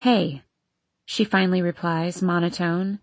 Hey, she finally replies, monotone.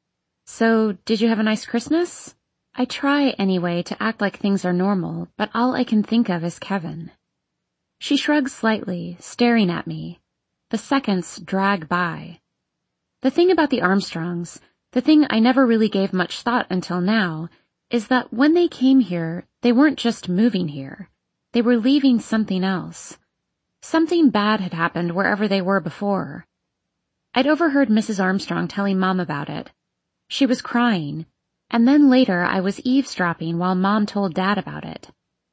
So, did you have a nice Christmas? I try, anyway, to act like things are normal, but all I can think of is Kevin. She shrugs slightly, staring at me. The seconds drag by. The thing about the Armstrongs, the thing I never really gave much thought until now, is that when they came here, they weren't just moving here. They were leaving something else. Something bad had happened wherever they were before. I'd overheard Mrs. Armstrong telling Mom about it. She was crying, and then later I was eavesdropping while Mom told Dad about it.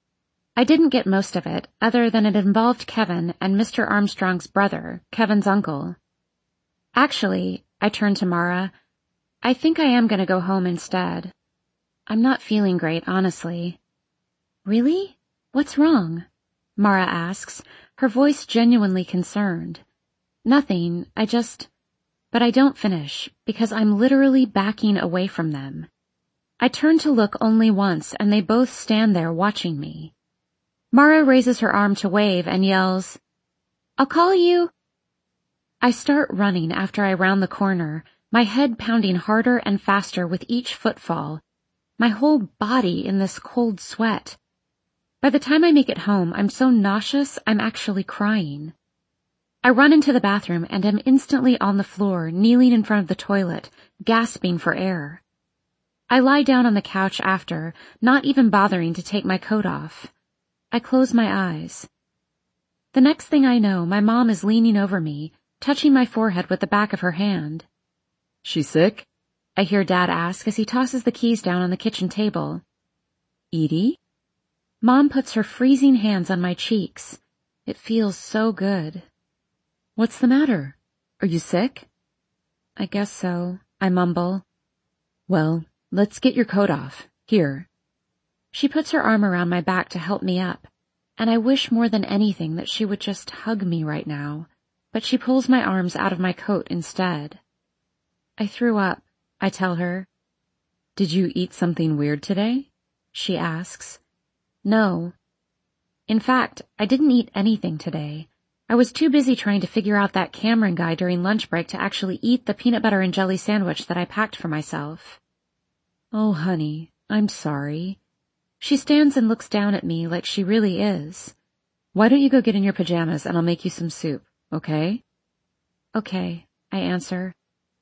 I didn't get most of it, other than it involved Kevin and Mr. Armstrong's brother, Kevin's uncle. Actually, I turned to Mara, I think I am going to go home instead. I'm not feeling great, honestly. Really? What's wrong? Mara asks, her voice genuinely concerned. Nothing, but I don't finish, because I'm literally backing away from them. I turn to look only once, and they both stand there watching me. Mara raises her arm to wave and yells, I'll call you. I start running after I round the corner, my head pounding harder and faster with each footfall, my whole body in this cold sweat. By the time I make it home, I'm so nauseous I'm actually crying. I run into the bathroom and am instantly on the floor, kneeling in front of the toilet, gasping for air. I lie down on the couch after, not even bothering to take my coat off. I close my eyes. The next thing I know, my mom is leaning over me, touching my forehead with the back of her hand. She sick? I hear Dad ask as he tosses the keys down on the kitchen table. Edie? Mom puts her freezing hands on my cheeks. It feels so good. What's the matter? Are you sick? I guess so, I mumble. Well, let's get your coat off. Here. She puts her arm around my back to help me up, and I wish more than anything that she would just hug me right now, but she pulls my arms out of my coat instead. I threw up, I tell her. Did you eat something weird today? She asks. No. In fact, I didn't eat anything today. I was too busy trying to figure out that Cameron guy during lunch break to actually eat the peanut butter and jelly sandwich that I packed for myself. Oh, honey, I'm sorry. She stands and looks down at me like she really is. Why don't you go get in your pajamas and I'll make you some soup, okay? Okay, I answer.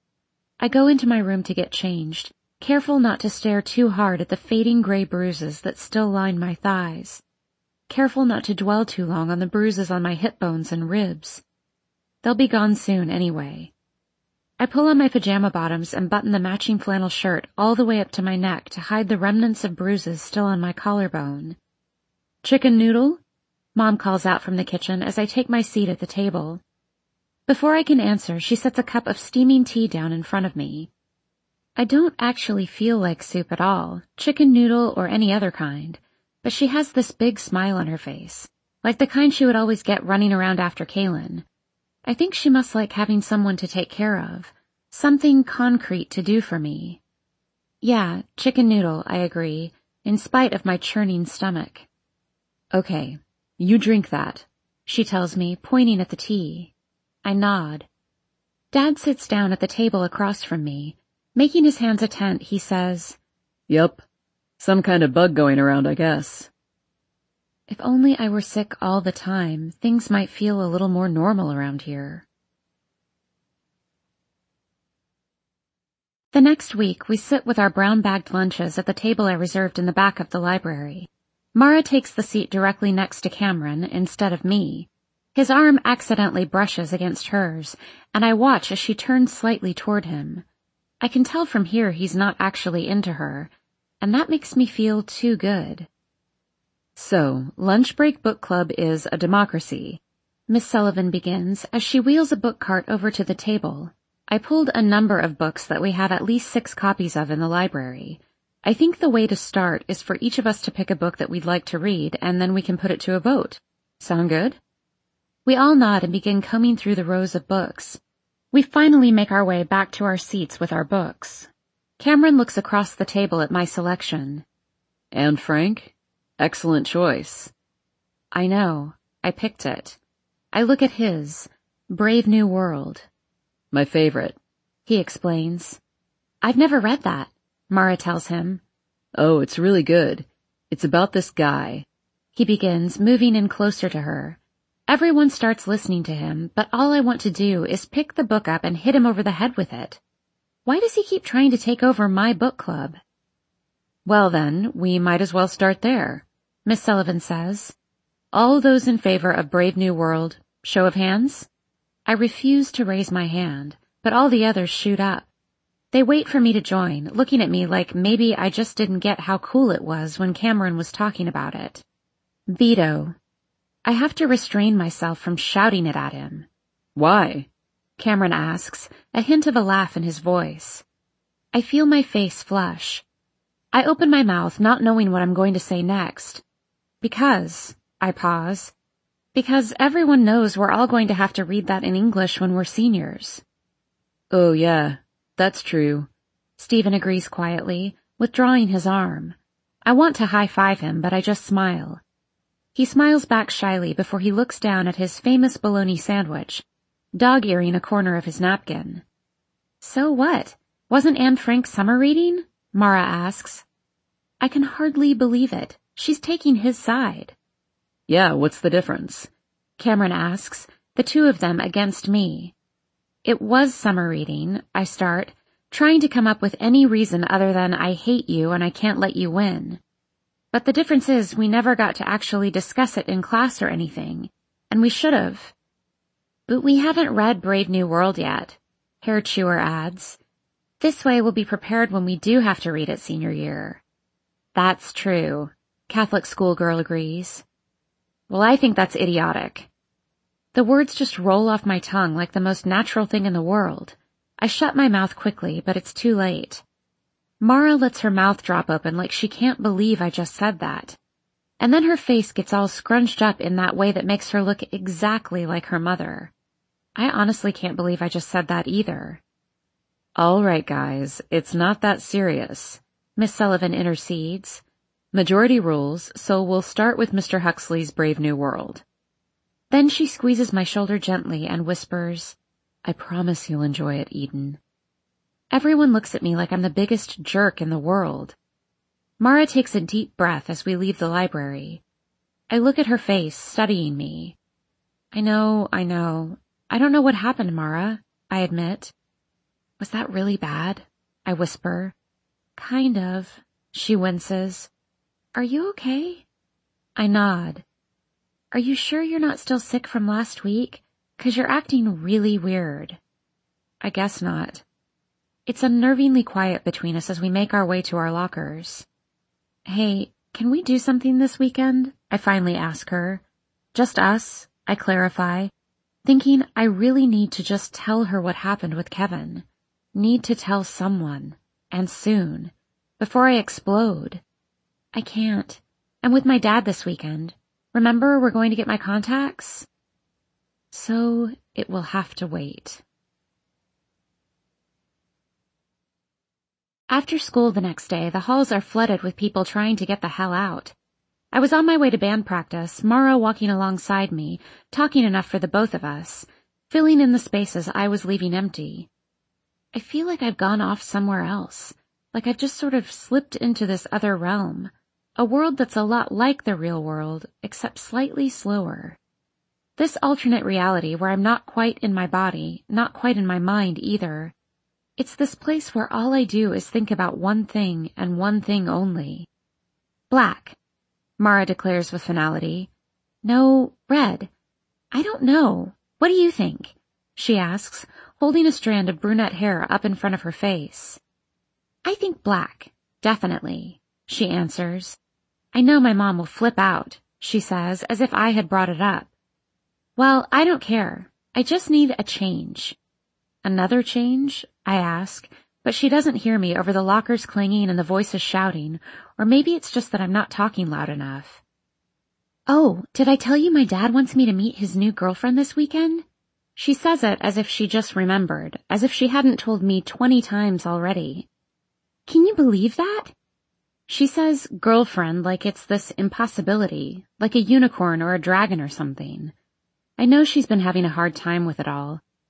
I go into my room to get changed, careful not to stare too hard at the fading gray bruises that still line my thighs. Careful not to dwell too long on the bruises on my hip bones and ribs. They'll be gone soon anyway. I pull on my pajama bottoms and button the matching flannel shirt all the way up to my neck to hide the remnants of bruises still on my collarbone. Chicken noodle? Mom calls out from the kitchen as I take my seat at the table. Before I can answer, she sets a cup of steaming tea down in front of me. I don't actually feel like soup at all, chicken noodle or any other kind, but she has this big smile on her face, like the kind she would always get running around after Kaylin. I think she must like having someone to take care of, something concrete to do for me. Yeah, chicken noodle, I agree, in spite of my churning stomach. Okay, you drink that, she tells me, pointing at the tea. I nod. Dad sits down at the table across from me. Making his hands a tent, he says, Yup, some kind of bug going around, I guess. If only I were sick all the time, things might feel a little more normal around here. The next week, we sit with our brown-bagged lunches at the table I reserved in the back of the library. Mara takes the seat directly next to Cameron instead of me. His arm accidentally brushes against hers, and I watch as she turns slightly toward him. I can tell from here he's not actually into her, and that makes me feel too good. So, lunch break book club is a democracy, Miss Sullivan begins as she wheels a book cart over to the table. I pulled a number of books that we have at least 6 copies of in the library. I think the way to start is for each of us to pick a book that we'd like to read, and then we can put it to a vote. Sound good? We all nod and begin combing through the rows of books. We finally make our way back to our seats with our books. Cameron looks across the table at my selection. And Frank? Excellent choice. I know. I picked it. I look at his. Brave New World. My favorite, he explains. I've never read that, Mara tells him. Oh, it's really good. It's about this guy. He begins, moving in closer to her. Everyone starts listening to him, but all I want to do is pick the book up and hit him over the head with it. Why does he keep trying to take over my book club? Well then, we might as well start there, Miss Sullivan says. All those in favor of Brave New World, show of hands? I refuse to raise my hand, but all the others shoot up. They wait for me to join, looking at me like maybe I just didn't get how cool it was when Cameron was talking about it. Veto. I have to restrain myself from shouting it at him. Why? Cameron asks, a hint of a laugh in his voice. I feel my face flush. I open my mouth, not knowing what I'm going to say next. Because, I pause, because everyone knows we're all going to have to read that in English when we're seniors. Oh yeah, that's true. Stephen agrees quietly, withdrawing his arm. I want to high-five him, but I just smile. He smiles back shyly before he looks down at his famous bologna sandwich, dog-earing a corner of his napkin. So what? Wasn't Anne Frank summer reading? Mara asks. I can hardly believe it. She's taking his side. Yeah, what's the difference? Cameron asks, the two of them against me. It was summer reading, I start, trying to come up with any reason other than I hate you and I can't let you win. But the difference is we never got to actually discuss it in class or anything, and we should have. But we haven't read Brave New World yet, Hair Chewer adds. This way we'll be prepared when we do have to read it senior year. That's true, Catholic schoolgirl agrees. Well, I think that's idiotic. The words just roll off my tongue like the most natural thing in the world. I shut my mouth quickly, but it's too late. Mara lets her mouth drop open like she can't believe I just said that. And then her face gets all scrunched up in that way that makes her look exactly like her mother. I honestly can't believe I just said that either. All right, guys, it's not that serious, Miss Sullivan intercedes. Majority rules, so we'll start with Mr. Huxley's Brave New World. Then she squeezes my shoulder gently and whispers, I promise you'll enjoy it, Eden. Everyone looks at me like I'm the biggest jerk in the world. Mara takes a deep breath as we leave the library. I look at her face, studying me. I know. I don't know what happened, Mara, I admit. Was that really bad? I whisper. Kind of, she winces. Are you okay? I nod. Are you sure you're not still sick from last week? 'Cause you're acting really weird. I guess not. It's unnervingly quiet between us as we make our way to our lockers. Hey, can we do something this weekend? I finally ask her. Just us, I clarify, thinking I really need to just tell her what happened with Kevin. Need to tell someone, and soon, before I explode. I can't. I'm with my dad this weekend. Remember, we're going to get my contacts? So it will have to wait. After school the next day, the halls are flooded with people trying to get the hell out. I was on my way to band practice, Mara walking alongside me, talking enough for the both of us, filling in the spaces I was leaving empty. I feel like I've gone off somewhere else, like I've just sort of slipped into this other realm, a world that's a lot like the real world, except slightly slower. This alternate reality where I'm not quite in my body, not quite in my mind either. It's this place where all I do is think about one thing and one thing only. Black, Mara declares with finality. No, red. I don't know. What do you think? She asks, holding a strand of brunette hair up in front of her face. I think black, definitely, she answers. I know my mom will flip out, she says, as if I had brought it up. Well, I don't care. I just need a change. Another change? I ask, but she doesn't hear me over the lockers clanging and the voices shouting, or maybe it's just that I'm not talking loud enough. Oh, did I tell you my dad wants me to meet his new girlfriend this weekend? She says it as if she just remembered, as if she hadn't told me 20 times already. Can you believe that? She says girlfriend like it's this impossibility, like a unicorn or a dragon or something. I know she's been having a hard time with it all.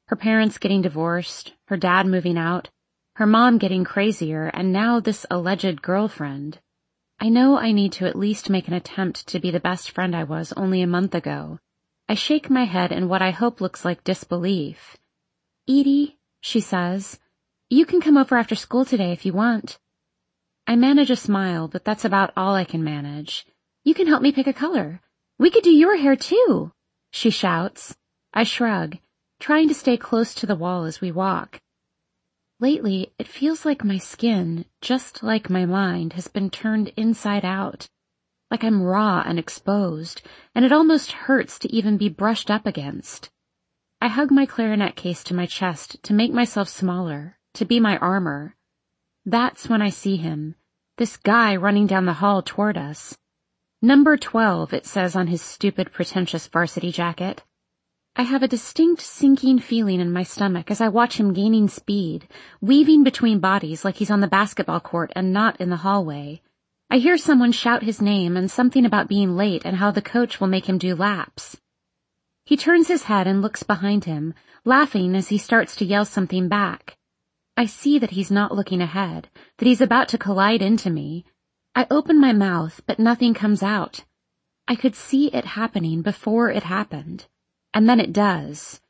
Her parents getting divorced, her dad moving out, her mom getting crazier, and now this alleged girlfriend. I know I need to at least make an attempt to be the best friend I was only a month ago. I shake my head in what I hope looks like disbelief. "Edie," she says, "you can come over after school today if you want." I manage a smile, but that's about all I can manage. "You can help me pick a color. We could do your hair too," she shouts. I shrug, trying to stay close to the wall as we walk. Lately, it feels like my skin, just like my mind, has been turned inside out. Like I'm raw and exposed, and it almost hurts to even be brushed up against. I hug my clarinet case to my chest to make myself smaller, to be my armor. That's when I see him, this guy running down the hall toward us. Number 12, it says on his stupid, pretentious varsity jacket. I have a distinct sinking feeling in my stomach as I watch him gaining speed, weaving between bodies like he's on the basketball court and not in the hallway. I hear someone shout his name and something about being late and how the coach will make him do laps. He turns his head and looks behind him, laughing as he starts to yell something back. I see that he's not looking ahead, that he's about to collide into me. I open my mouth, but nothing comes out. I could see it happening before it happened. And then it does.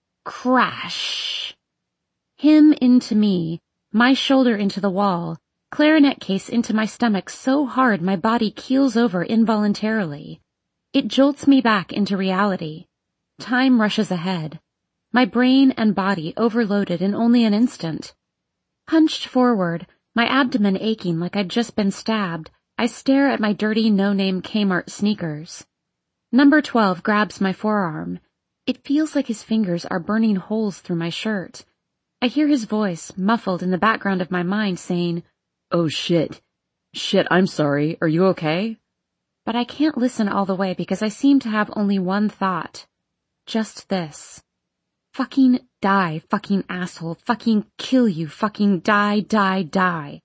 Crash! Him into me, my shoulder into the wall, clarinet case into my stomach so hard my body keels over involuntarily. It jolts me back into reality. Time rushes ahead. My brain and body overloaded in only an instant. Hunched forward, my abdomen aching like I'd just been stabbed, I stare at my dirty no-name Kmart sneakers. Number 12 grabs my forearm. It feels like his fingers are burning holes through my shirt. I hear his voice, muffled in the background of my mind, saying, "Oh shit. Shit, I'm sorry. Are you okay?" But I can't listen all the way because I seem to have only one thought. Just this. Fucking die, fucking asshole, fucking kill you, fucking die, die, die.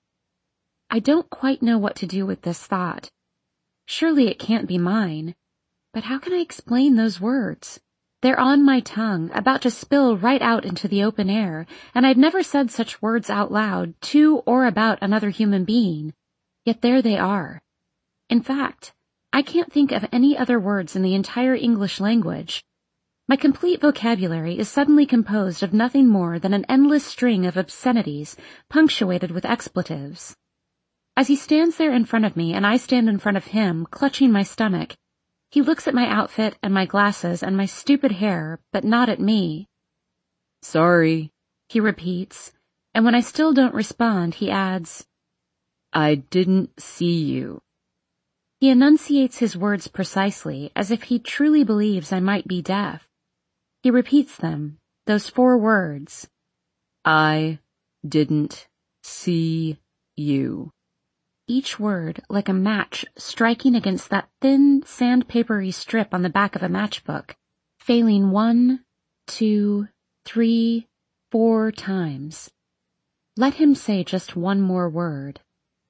I don't quite know what to do with this thought. Surely it can't be mine. But how can I explain those words? They're on my tongue, about to spill right out into the open air, and I've never said such words out loud to or about another human being. Yet there they are. In fact, I can't think of any other words in the entire English language. My complete vocabulary is suddenly composed of nothing more than an endless string of obscenities punctuated with expletives. As he stands there in front of me and I stand in front of him, clutching my stomach, he looks at my outfit and my glasses and my stupid hair, but not at me. "Sorry," he repeats, and when I still don't respond, he adds, "I didn't see you." He enunciates his words precisely, as if he truly believes I might be deaf. He repeats them, those 4 words. "I didn't see you." Each word like a match striking against that thin, sandpapery strip on the back of a matchbook, failing 1, 2, 3, 4 times. Let him say just one more word.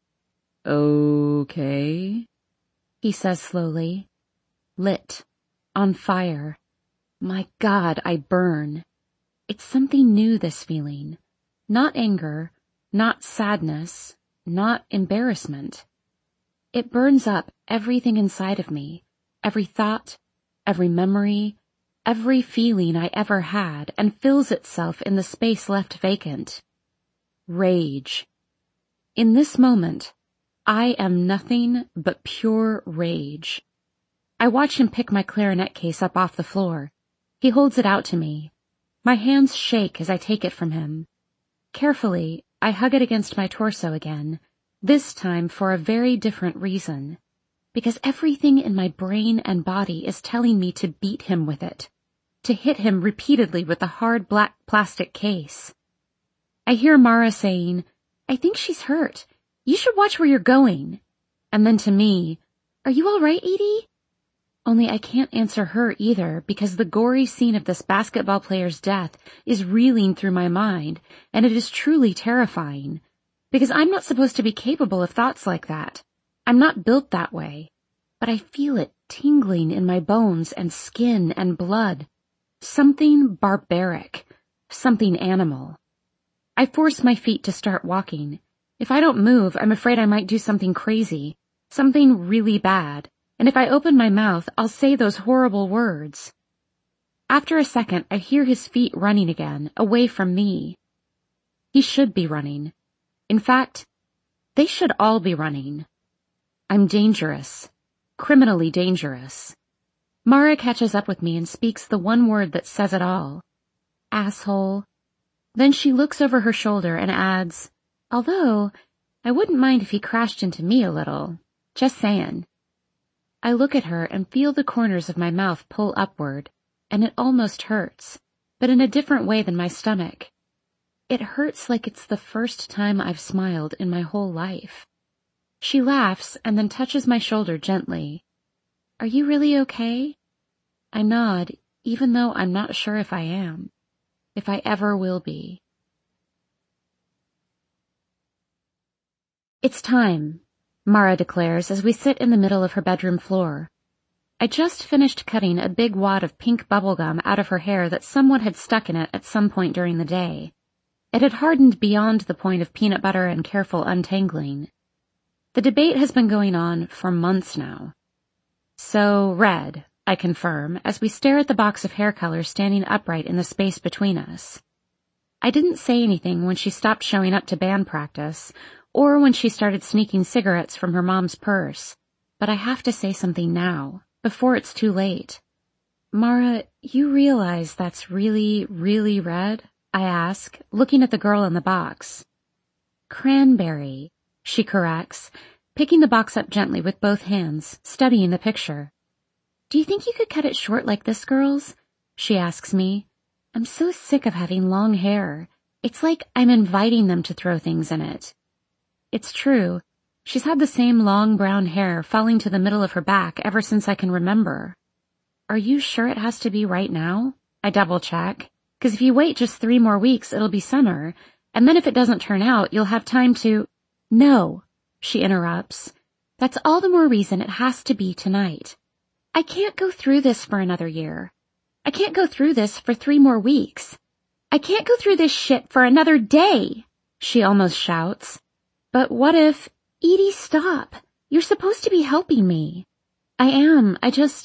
"Okay," he says slowly. Lit. On fire. My God, I burn. It's something new, this feeling. Not anger, not sadness, not embarrassment. It burns up everything inside of me, every thought, every memory, every feeling I ever had, and fills itself in the space left vacant. Rage. In this moment, I am nothing but pure rage. I watch him pick my clarinet case up off the floor. He holds it out to me. My hands shake as I take it from him. Carefully, I hug it against my torso again, this time for a very different reason. Because everything in my brain and body is telling me to beat him with it, to hit him repeatedly with the hard black plastic case. I hear Mara saying, "I think she's hurt. You should watch where you're going." And then to me, "Are you all right, Edie?" Only I can't answer her either because the gory scene of this basketball player's death is reeling through my mind, and it is truly terrifying. Because I'm not supposed to be capable of thoughts like that. I'm not built that way. But I feel it tingling in my bones and skin and blood. Something barbaric. something animal. I force my feet to start walking. If I don't move, I'm afraid I might do something crazy, something really bad, and if I open my mouth, I'll say those horrible words. After a second, I hear his feet running again, away from me. He should be running. In fact, they should all be running. I'm dangerous, criminally dangerous. Mara catches up with me and speaks the one word that says it all. Asshole. Then she looks over her shoulder and adds, although, I wouldn't mind if he crashed into me a little. Just saying. I look at her and feel the corners of my mouth pull upward, and it almost hurts, but in a different way than my stomach. It hurts like it's the first time I've smiled in my whole life. She laughs and then touches my shoulder gently. Are you really okay? I nod, even though I'm not sure if I am, if I ever will be. It's time, Mara declares as we sit in the middle of her bedroom floor. I just finished cutting a big wad of pink bubblegum out of her hair that someone had stuck in it at some point during the day. It had hardened beyond the point of peanut butter and careful untangling. The debate has been going on for months now. So, red, I confirm, as we stare at the box of hair color standing upright in the space between us. I didn't say anything when she stopped showing up to band practice, or when she started sneaking cigarettes from her mom's purse, but I have to say something now, before it's too late. Mara, you realize that's really, really red? I ask, looking at the girl in the box. Cranberry, she corrects, picking the box up gently with both hands, studying the picture. Do you think you could cut it short like this, girls? She asks me. I'm so sick of having long hair. It's like I'm inviting them to throw things in it. It's true. She's had the same long brown hair falling to the middle of her back ever since I can remember. Are you sure it has to be right now? I double check. 'Cause if you wait just 3 more weeks, it'll be summer, and then if it doesn't turn out, you'll have time to— No, she interrupts. That's all the more reason it has to be tonight. I can't go through this for another year. I can't go through this for 3 more weeks. I can't go through this shit for another day, she almost shouts. But what if— Edie, stop. You're supposed to be helping me. I am.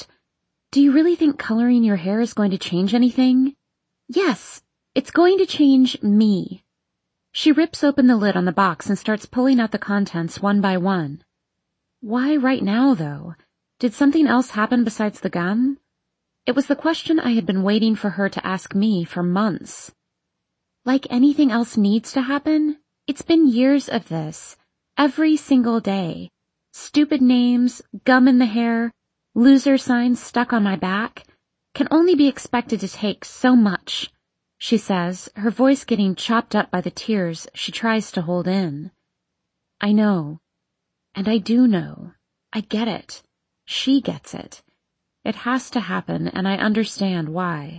Do you really think coloring your hair is going to change anything? Yes, it's going to change me. She rips open the lid on the box and starts pulling out the contents one by one. Why right now, though? Did something else happen besides the gum? It was the question I had been waiting for her to ask me for months. Like anything else needs to happen, it's been years of this, every single day. Stupid names, gum in the hair, loser signs stuck on my back, can only be expected to take so much, she says, her voice getting chopped up by the tears she tries to hold in. I know. And I do know. I get it. She gets it. It has to happen, and I understand why.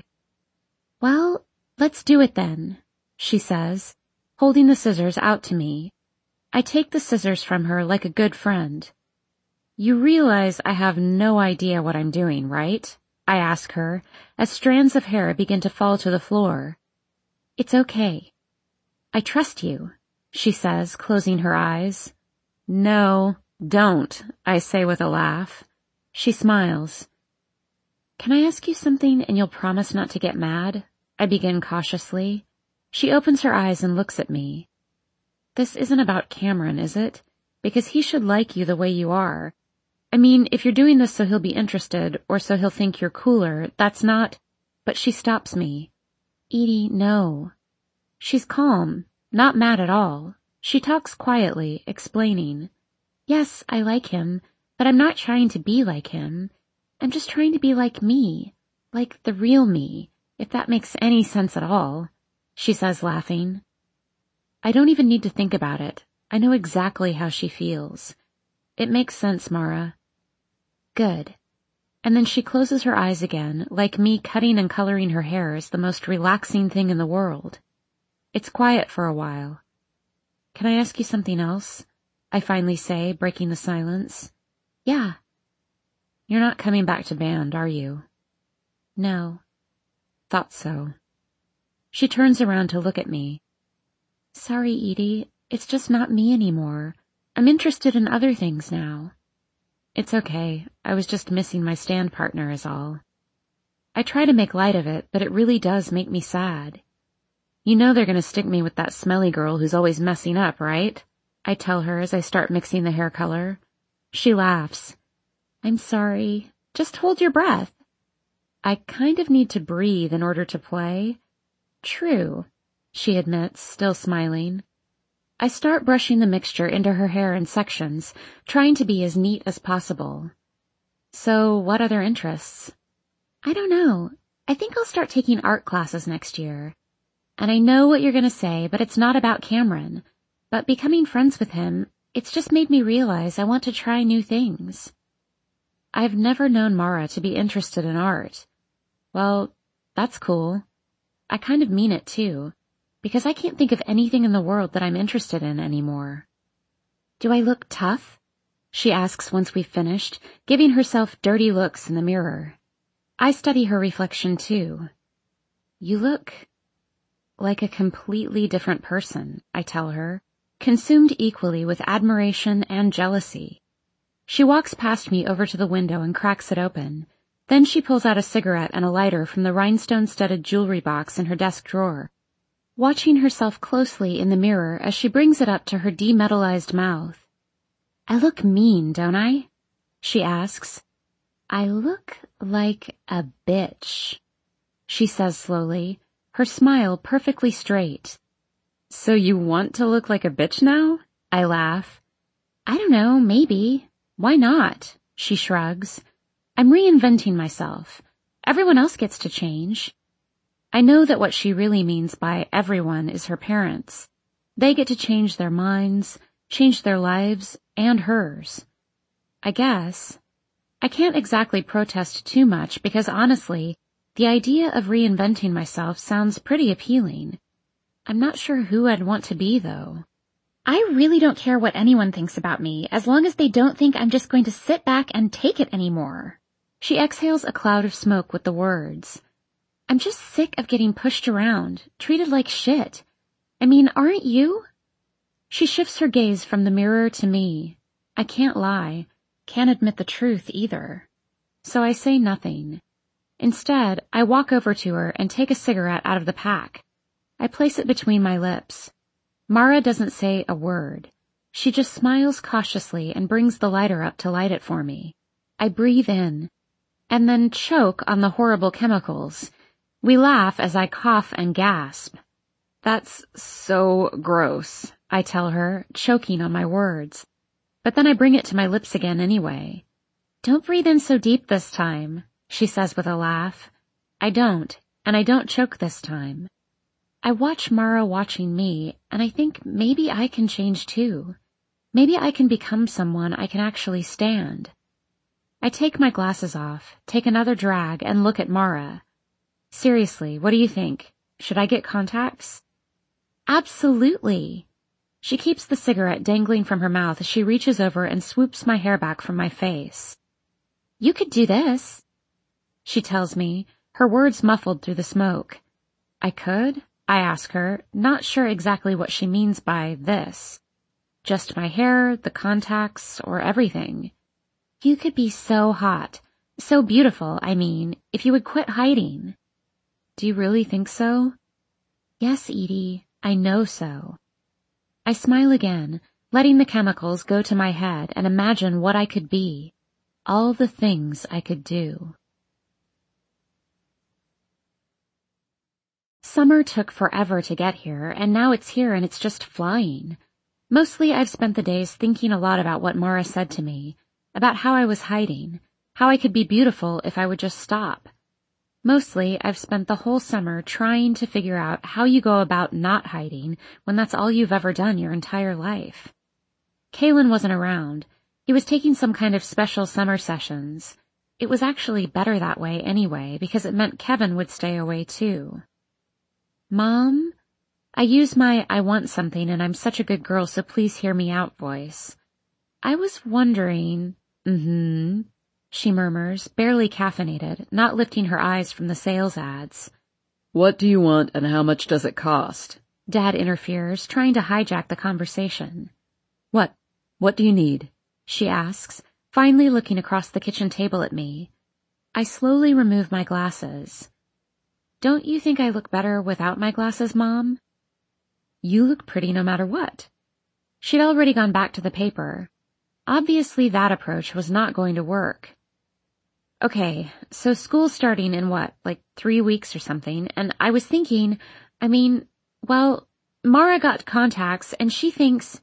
Well, let's do it then, she says, holding the scissors out to me. I take the scissors from her like a good friend. You realize I have no idea what I'm doing, right? I ask her, as strands of hair begin to fall to the floor. It's okay. I trust you, she says, closing her eyes. No, don't, I say with a laugh. She smiles. Can I ask you something and you'll promise not to get mad? I begin cautiously. She opens her eyes and looks at me. This isn't about Cameron, is it? Because he should like you the way you are. I mean, if you're doing this so he'll be interested, or so he'll think you're cooler, that's not— But she stops me. Edie, no. She's calm, not mad at all. She talks quietly, explaining. Yes, I like him, but I'm not trying to be like him. I'm just trying to be like me, like the real me, if that makes any sense at all, she says, laughing. I don't even need to think about it. I know exactly how she feels. It makes sense, Mara. Good. And then she closes her eyes again, like me cutting and coloring her hair is the most relaxing thing in the world. It's quiet for a while. Can I ask you something else? I finally say, breaking the silence. Yeah. You're not coming back to band, are you? No. Thought so. She turns around to look at me. Sorry, Edie, it's just not me anymore. I'm interested in other things now. It's okay, I was just missing my stand partner is all. I try to make light of it, but it really does make me sad. You know they're gonna stick me with that smelly girl who's always messing up, right? I tell her as I start mixing the hair color. She laughs. I'm sorry. Just hold your breath. I kind of need to breathe in order to play. True, she admits, still smiling. I start brushing the mixture into her hair in sections, trying to be as neat as possible. So, what other interests? I don't know. I think I'll start taking art classes next year. And I know what you're going to say, but it's not about Cameron. But becoming friends with him, it's just made me realize I want to try new things. I've never known Mara to be interested in art. Well, that's cool. I kind of mean it too, because I can't think of anything in the world that I'm interested in anymore. Do I look tough? She asks once we've finished, giving herself dirty looks in the mirror. I study her reflection too. You look like a completely different person, I tell her, consumed equally with admiration and jealousy. She walks past me over to the window and cracks it open. Then she pulls out a cigarette and a lighter from the rhinestone-studded jewelry box in her desk drawer, watching herself closely in the mirror as she brings it up to her demetallized mouth. I look mean, don't I? She asks. I look like a bitch, she says slowly, her smile perfectly straight. So you want to look like a bitch now? I laugh. I don't know, maybe. Why not? She shrugs. I'm reinventing myself. Everyone else gets to change. I know that what she really means by everyone is her parents. They get to change their minds, change their lives, and hers. I guess. I can't exactly protest too much because honestly, the idea of reinventing myself sounds pretty appealing. I'm not sure who I'd want to be, though. I really don't care what anyone thinks about me, as long as they don't think I'm just going to sit back and take it anymore. She exhales a cloud of smoke with the words. I'm just sick of getting pushed around, treated like shit. I mean, aren't you? She shifts her gaze from the mirror to me. I can't lie, can't admit the truth either. So I say nothing. Instead, I walk over to her and take a cigarette out of the pack. I place it between my lips. Mara doesn't say a word. She just smiles cautiously and brings the lighter up to light it for me. I breathe in, and then choke on the horrible chemicals. We laugh as I cough and gasp. That's so gross, I tell her, choking on my words. But then I bring it to my lips again anyway. Don't breathe in so deep this time, she says with a laugh. I don't, and I don't choke this time. I watch Mara watching me, and I think maybe I can change too. Maybe I can become someone I can actually stand. I take my glasses off, take another drag, and look at Mara. Seriously, what do you think? Should I get contacts? Absolutely. She keeps the cigarette dangling from her mouth as she reaches over and swoops my hair back from my face. You could do this, she tells me, her words muffled through the smoke. I could? I ask her, not sure exactly what she means by this. Just my hair, the contacts, or everything. You could be so hot, so beautiful, I mean, if you would quit hiding. Do you really think so? Yes, Edie, I know so. I smile again, letting the chemicals go to my head and imagine what I could be, all the things I could do. Summer took forever to get here, and now it's here and it's just flying. Mostly I've spent the days thinking a lot about what Mara said to me, about how I was hiding, how I could be beautiful if I would just stop. Mostly I've spent the whole summer trying to figure out how you go about not hiding when that's all you've ever done your entire life. Kalen wasn't around. He was taking some kind of special summer sessions. It was actually better that way anyway, because it meant Kevin would stay away too. Mom? I use my I want something and I'm such a good girl so please hear me out voice. I was wondering... she murmurs, barely caffeinated, not lifting her eyes from the sales ads. What do you want and how much does it cost? Dad interferes, trying to hijack the conversation. What do you need? She asks, finally looking across the kitchen table at me. I slowly remove my glasses. Don't you think I look better without my glasses, Mom? You look pretty no matter what. She'd already gone back to the paper. Obviously that approach was not going to work. Okay, so school's starting in what, like 3 weeks or something, and I was thinking, Mara got contacts and she thinks,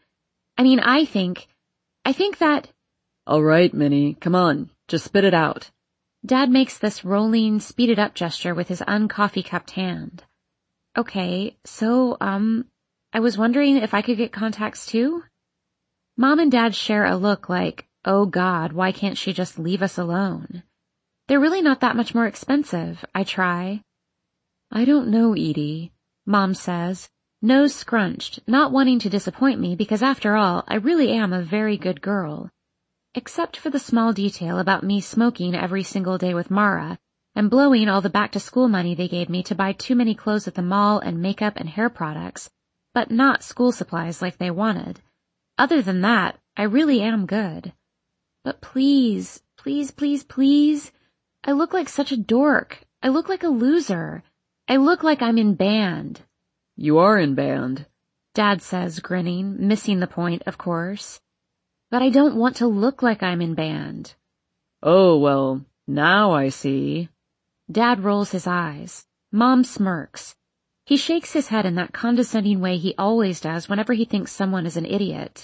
I think that... All right, Minnie, come on, just spit it out. Dad makes this rolling, speeded up gesture with his uncoffee-cupped hand. Okay, so, I was wondering if I could get contacts too? Mom and Dad share a look like, oh God, why can't she just leave us alone? They're really not that much more expensive, I try. I don't know, Edie, Mom says, nose scrunched, not wanting to disappoint me because after all, I really am a very good girl. Except for the small detail about me smoking every single day with Mara and blowing all the back-to-school money they gave me to buy too many clothes at the mall and makeup and hair products, but not school supplies like they wanted. Other than that, I really am good. But please, please, please, please, I look like such a dork. I look like a loser. I look like I'm in band. You are in band, Dad says, grinning, missing the point, of course. But I don't want to look like I'm in band. Oh, well, now I see. Dad rolls his eyes. Mom smirks. He shakes his head in that condescending way he always does whenever he thinks someone is an idiot.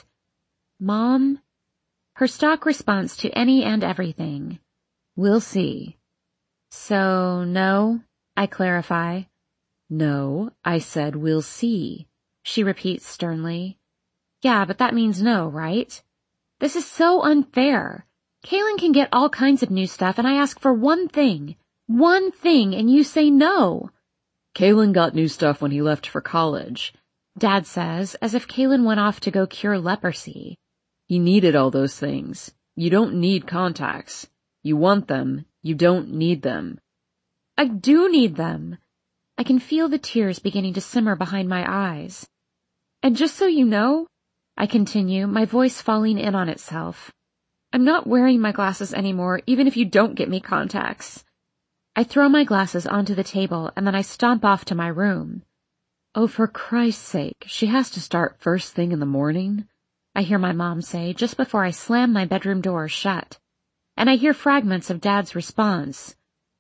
Mom? Her stock response to any and everything. We'll see. So, no? I clarify. No, I said we'll see. She repeats sternly. Yeah, but that means no, right? This is so unfair. Kaylin can get all kinds of new stuff and I ask for one thing, and you say no. Kaylin got new stuff when he left for college, Dad says, as if Kaylin went off to go cure leprosy. He needed all those things. You don't need contacts. You want them. You don't need them. I do need them. I can feel the tears beginning to simmer behind my eyes. And just so you know, I continue, my voice falling in on itself, I'm not wearing my glasses anymore, even if you don't get me contacts. I throw my glasses onto the table and then I stomp off to my room. Oh, for Christ's sake, she has to start first thing in the morning, I hear my mom say just before I slam my bedroom door shut. And I hear fragments of Dad's response.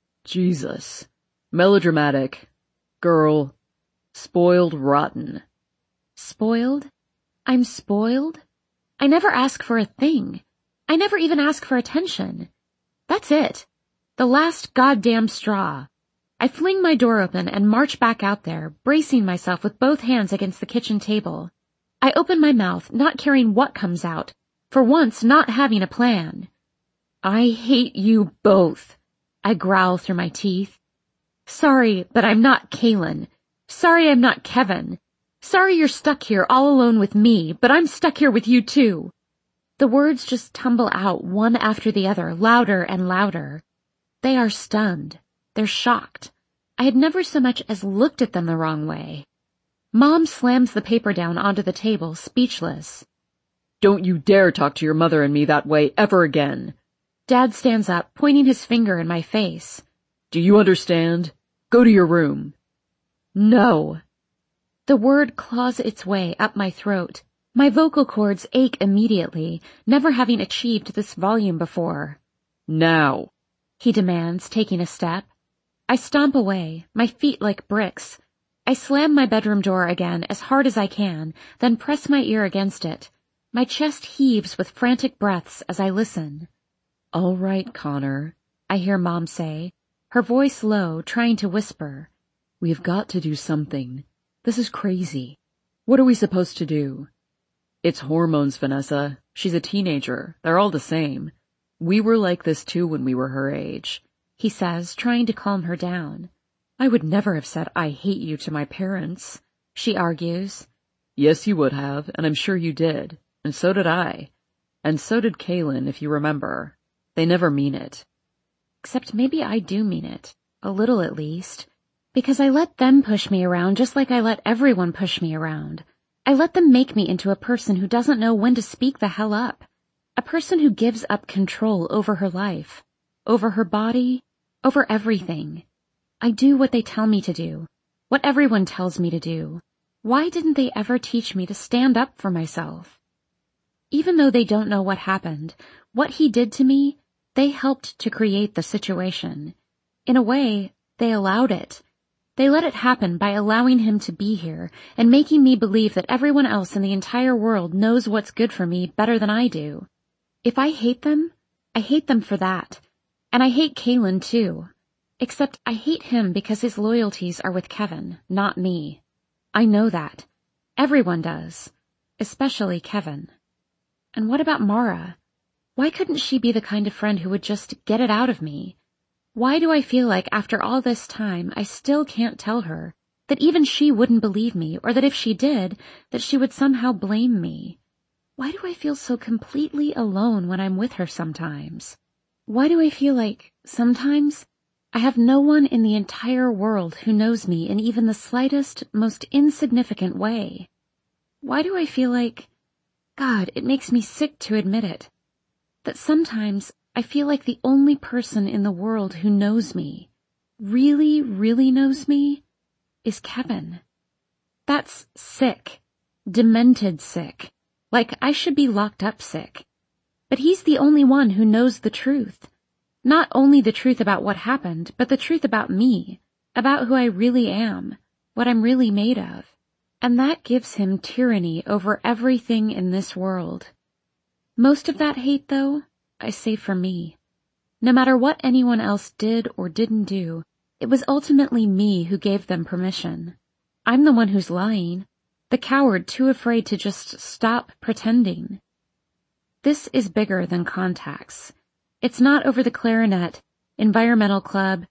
Jesus. Melodramatic. Girl. Spoiled rotten. Spoiled? I'm spoiled? I never ask for a thing. I never even ask for attention. That's it. The last goddamn straw. I fling my door open and march back out there, bracing myself with both hands against the kitchen table. I open my mouth, not caring what comes out, for once not having a plan. I hate you both, I growl through my teeth. Sorry, but I'm not Kaylin. Sorry I'm not Kevin. Sorry you're stuck here all alone with me, but I'm stuck here with you too. The words just tumble out one after the other, louder and louder. They are stunned. They're shocked. I had never so much as looked at them the wrong way. Mom slams the paper down onto the table, speechless. Don't you dare talk to your mother and me that way ever again. Dad stands up, pointing his finger in my face. Do you understand? Go to your room. No. The word claws its way up my throat. My vocal cords ache immediately, never having achieved this volume before. Now, he demands, taking a step. I stomp away, my feet like bricks. I slam my bedroom door again as hard as I can, then press my ear against it. My chest heaves with frantic breaths as I listen. All right, Connor, I hear Mom say, her voice low, trying to whisper. We've got to do something. This is crazy. What are we supposed to do? It's hormones, Vanessa. She's a teenager. They're all the same. We were like this too when we were her age, he says, trying to calm her down. I would never have said I hate you to my parents, she argues. Yes, you would have, and I'm sure you did. And so did I. And so did Kaylin, if you remember. They never mean it. Except maybe I do mean it. A little at least. Because I let them push me around just like I let everyone push me around. I let them make me into a person who doesn't know when to speak the hell up. A person who gives up control over her life, over her body, over everything. I do what they tell me to do, what everyone tells me to do. Why didn't they ever teach me to stand up for myself? Even though they don't know what happened, what he did to me, they helped to create the situation. In a way, they allowed it. They let it happen by allowing him to be here and making me believe that everyone else in the entire world knows what's good for me better than I do. If I hate them for that. And I hate Kaylin too. Except I hate him because his loyalties are with Kevin, not me. I know that. Everyone does. Especially Kevin. And what about Mara? Why couldn't she be the kind of friend who would just get it out of me? Why do I feel like after all this time I still can't tell her that even she wouldn't believe me, or that if she did, that she would somehow blame me? Why do I feel so completely alone when I'm with her sometimes? Why do I feel like, sometimes, I have no one in the entire world who knows me in even the slightest, most insignificant way? Why do I feel like, God, it makes me sick to admit it, that sometimes I feel like the only person in the world who knows me, really, really knows me, is Kevin. That's sick. Demented sick. Like I should be locked up sick. But he's the only one who knows the truth. Not only the truth about what happened, but the truth about me, about who I really am, what I'm really made of. And that gives him tyranny over everything in this world. Most of that hate, though, I say for me. No matter what anyone else did or didn't do, it was ultimately me who gave them permission. I'm the one who's lying, the coward too afraid to just stop pretending. This is bigger than contacts. It's not over the clarinet, environmental club,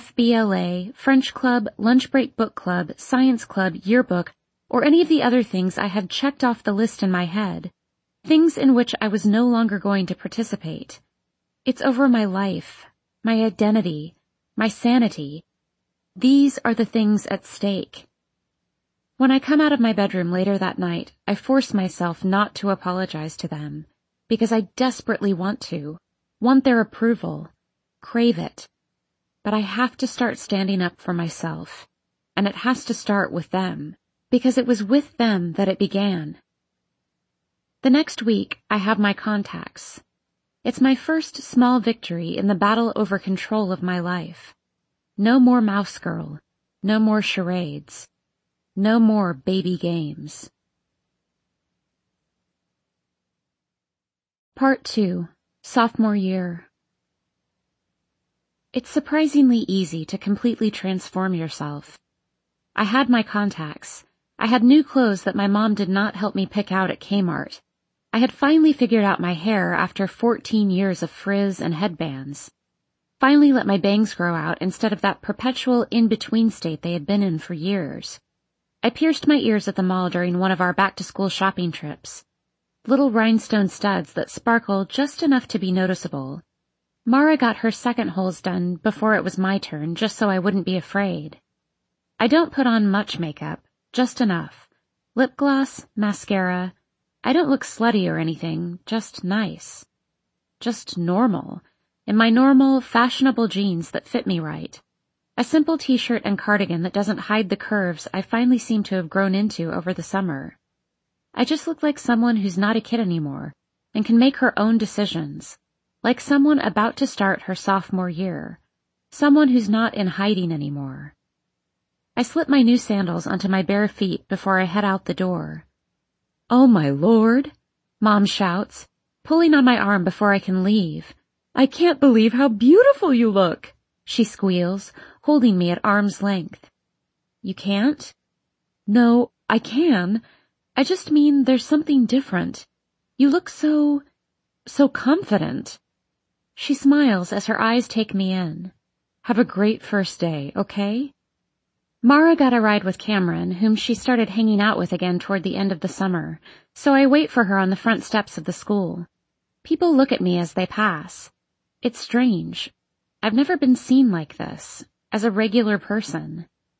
FBLA, French club, lunch break book club, science club, yearbook, or any of the other things I had checked off the list in my head. Things in which I was no longer going to participate. It's over my life, my identity, my sanity. These are the things at stake. When I come out of my bedroom later that night, I force myself not to apologize to them, because I desperately want their approval, crave it. But I have to start standing up for myself, and it has to start with them, because it was with them that it began. The next week, I have my contacts. It's my first small victory in the battle over control of my life. No more mouse girl, no more charades, no more baby games. Part 2, Sophomore Year. It's surprisingly easy to completely transform yourself. I had my contacts. I had new clothes that my mom did not help me pick out at Kmart. I had finally figured out my hair after 14 years of frizz and headbands. Finally let my bangs grow out instead of that perpetual in-between state they had been in for years. I pierced my ears at the mall during one of our back-to-school shopping trips. Little rhinestone studs that sparkle just enough to be noticeable. Mara got her second holes done before it was my turn, just so I wouldn't be afraid. I don't put on much makeup, just enough. Lip gloss, mascara. I don't look slutty or anything, just nice. Just normal, in my normal, fashionable jeans that fit me right. A simple t-shirt and cardigan that doesn't hide the curves I finally seem to have grown into over the summer. I just look like someone who's not a kid anymore and can make her own decisions, like someone about to start her sophomore year, someone who's not in hiding anymore. I slip my new sandals onto my bare feet before I head out the door. "Oh my Lord," Mom shouts, pulling on my arm before I can leave. "I can't believe how beautiful you look," she squeals, holding me at arm's length. "You can't?" "No, I can. I just mean there's something different. You look so confident." She smiles as her eyes take me in. "Have a great first day, okay?" Mara got a ride with Cameron, whom she started hanging out with again toward the end of the summer, so I wait for her on the front steps of the school. People look at me as they pass. It's strange. I've never been seen like this, as a regular person.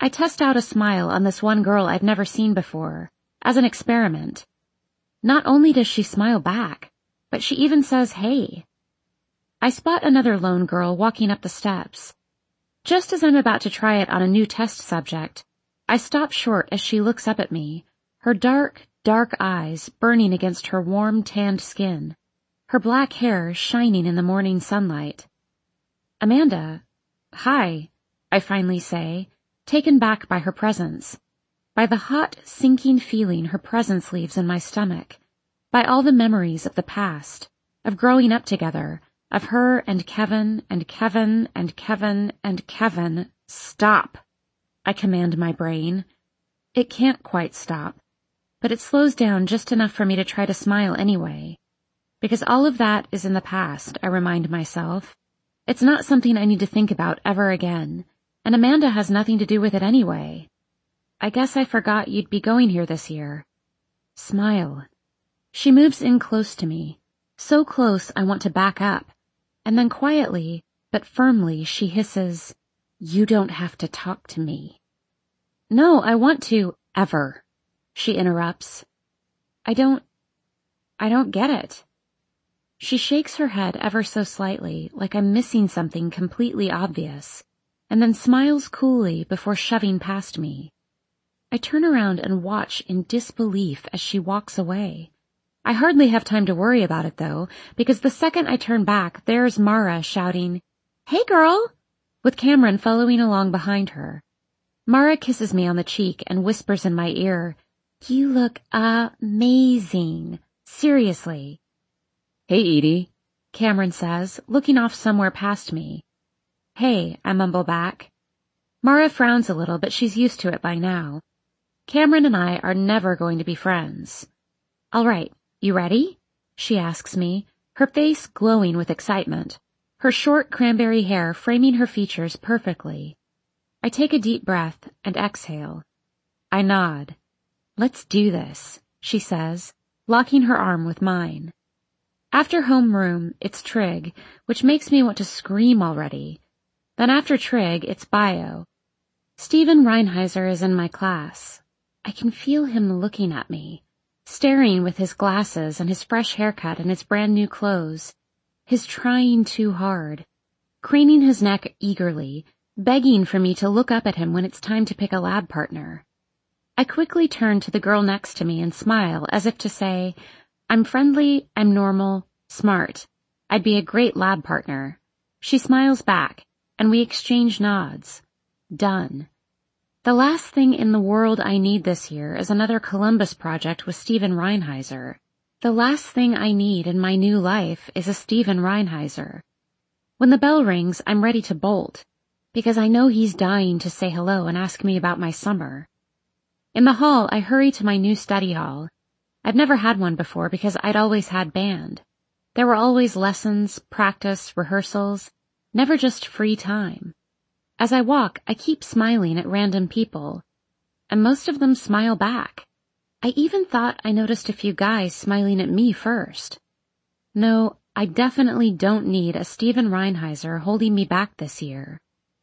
I test out a smile on this one girl I've never seen before, as an experiment. Not only does she smile back, but she even says, "Hey." I spot another lone girl walking up the steps. Just as I'm about to try it on a new test subject, I stop short as she looks up at me, her dark, dark eyes burning against her warm, tanned skin, her black hair shining in the morning sunlight. "Amanda, hi," I finally say, taken back by her presence, by the hot, sinking feeling her presence leaves in my stomach, by all the memories of the past, of growing up together, of her and Kevin and Kevin and Kevin and Kevin. "Stop," I command my brain. It can't quite stop, but it slows down just enough for me to try to smile anyway. Because all of that is in the past, I remind myself. It's not something I need to think about ever again, and Amanda has nothing to do with it anyway. "I guess I forgot you'd be going here this year." Smile. She moves in close to me, so close I want to back up, and then quietly, but firmly, she hisses, "You don't have to talk to me." "No, I want to, ever," she interrupts. I don't get it." She shakes her head ever so slightly, like I'm missing something completely obvious, and then smiles coolly before shoving past me. I turn around and watch in disbelief as she walks away. I hardly have time to worry about it, though, because the second I turn back, there's Mara shouting, "Hey, girl!" with Cameron following along behind her. Mara kisses me on the cheek and whispers in my ear, "You look amazing. Seriously." "Hey, Edie," Cameron says, looking off somewhere past me. "Hey," I mumble back. Mara frowns a little, but she's used to it by now. Cameron and I are never going to be friends. "All right, you ready?" she asks me, her face glowing with excitement, her short cranberry hair framing her features perfectly. I take a deep breath and exhale. I nod. "Let's do this," she says, locking her arm with mine. After homeroom, it's Trig, which makes me want to scream already. Then after Trig, it's bio. Steven Reinheiser is in my class. I can feel him looking at me, staring with his glasses and his fresh haircut and his brand new clothes, his trying too hard, craning his neck eagerly, begging for me to look up at him when it's time to pick a lab partner. I quickly turn to the girl next to me and smile as if to say, "I'm friendly, I'm normal, smart. I'd be a great lab partner." She smiles back, and we exchange nods. Done. The last thing in the world I need this year is another Columbus project with Steven Reinheiser. The last thing I need in my new life is a Steven Reinheiser. When the bell rings, I'm ready to bolt, because I know he's dying to say hello and ask me about my summer. In the hall, I hurry to my new study hall. I've never had one before because I'd always had band. There were always lessons, practice, rehearsals, never just free time. As I walk, I keep smiling at random people, and most of them smile back. I even thought I noticed a few guys smiling at me first. No, I definitely don't need a Steven Reinheiser holding me back this year.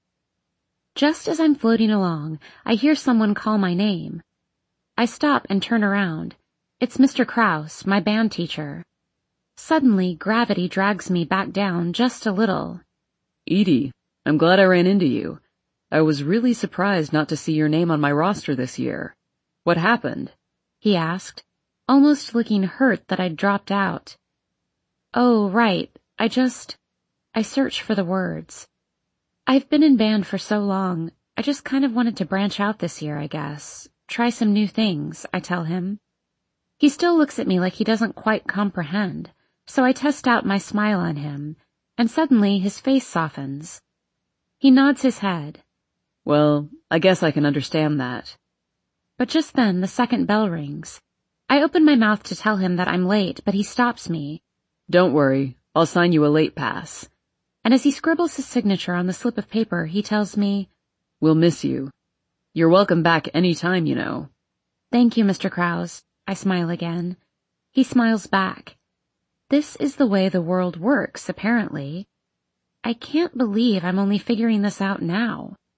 Just as I'm floating along, I hear someone call my name. I stop and turn around. It's Mr. Krause, my band teacher. Suddenly, gravity drags me back down just a little. "Edie, I'm glad I ran into you. I was really surprised not to see your name on my roster this year. What happened?" he asked, almost looking hurt that I'd dropped out. "Oh, right, I search for the words. I've been in band for so long, I just kind of wanted to branch out this year, I guess. Try some new things," I tell him. He still looks at me like he doesn't quite comprehend, so I test out my smile on him, and suddenly his face softens. He nods his head. "Well, I guess I can understand that." But just then the second bell rings. I open my mouth to tell him that I'm late, but he stops me. "Don't worry, I'll sign you a late pass." And as he scribbles his signature on the slip of paper, he tells me, "We'll miss you. You're welcome back any time, you know." "Thank you, Mr. Krause." I smile again. He smiles back. This is the way the world works, apparently. I can't believe I'm only figuring this out now.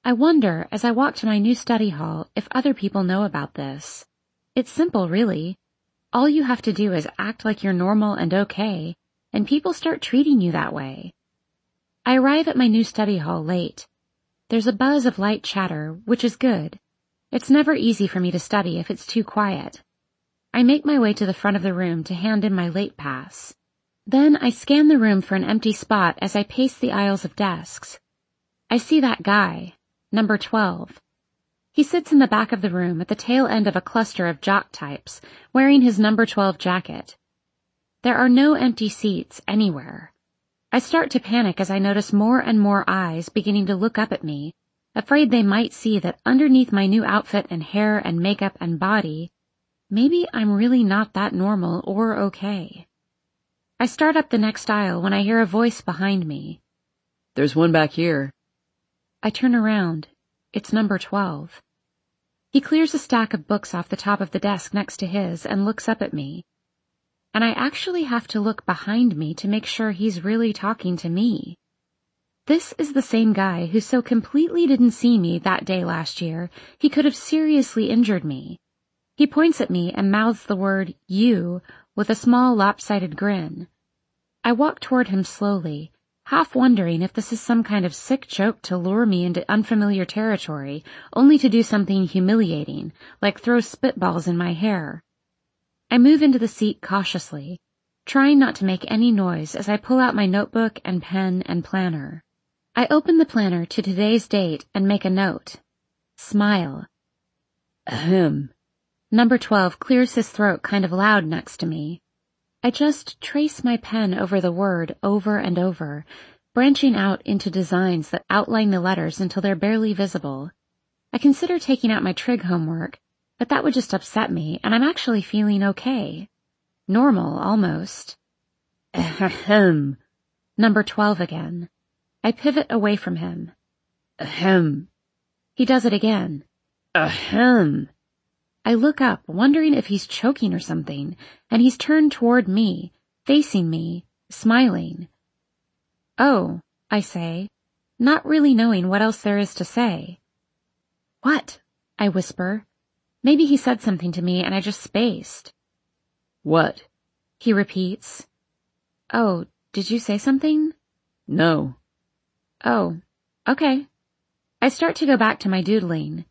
I wonder, as I walk to my new study hall, if other people know about this. It's simple, really. All you have to do is act like you're normal and okay, and people start treating you that way. I arrive at my new study hall late. There's a buzz of light chatter, which is good. It's never easy for me to study if it's too quiet. I make my way to the front of the room to hand in my late pass. Then I scan the room for an empty spot as I pace the aisles of desks. I see that guy, number 12. He sits in the back of the room at the tail end of a cluster of jock types, wearing his number 12 jacket. There are no empty seats anywhere. I start to panic as I notice more and more eyes beginning to look up at me, afraid they might see that underneath my new outfit and hair and makeup and body, maybe I'm really not that normal or okay. I start up the next aisle when I hear a voice behind me. There's one back here. I turn around. It's number 12. He clears a stack of books off the top of the desk next to his and looks up at me. And I actually have to look behind me to make sure he's really talking to me. This is the same guy who so completely didn't see me that day last year, he could have seriously injured me. He points at me and mouths the word, you, with a small lopsided grin. I walk toward him slowly, half wondering if this is some kind of sick joke to lure me into unfamiliar territory, only to do something humiliating, like throw spitballs in my hair. I move into the seat cautiously, trying not to make any noise as I pull out my notebook and pen and planner. I open the planner to today's date and make a note. Smile. Ahem. Number 12 clears his throat kind of loud next to me. I just trace my pen over the word over and over, branching out into designs that outline the letters until they're barely visible. I consider taking out my trig homework, but that would just upset me, and I'm actually feeling okay. Normal, almost. Ahem. Number 12 again. I pivot away from him. Ahem. He does it again. Ahem. I look up, wondering if he's choking or something, and he's turned toward me, facing me, smiling. Oh, I say, not really knowing what else there is to say. What? I whisper. Maybe he said something to me and I just spaced. What? He repeats. Oh, did you say something? No. Oh, okay. I start to go back to my doodling.